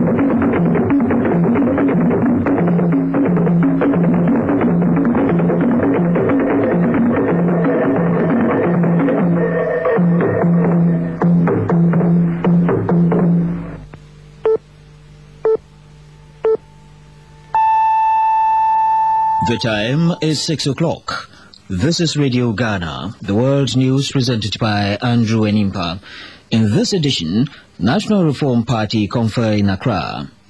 The time is 6 o'clock. This is Radio Ghana, the world news presented by Andrew Enimpa. In this edition, National Reform Party confer in Accra.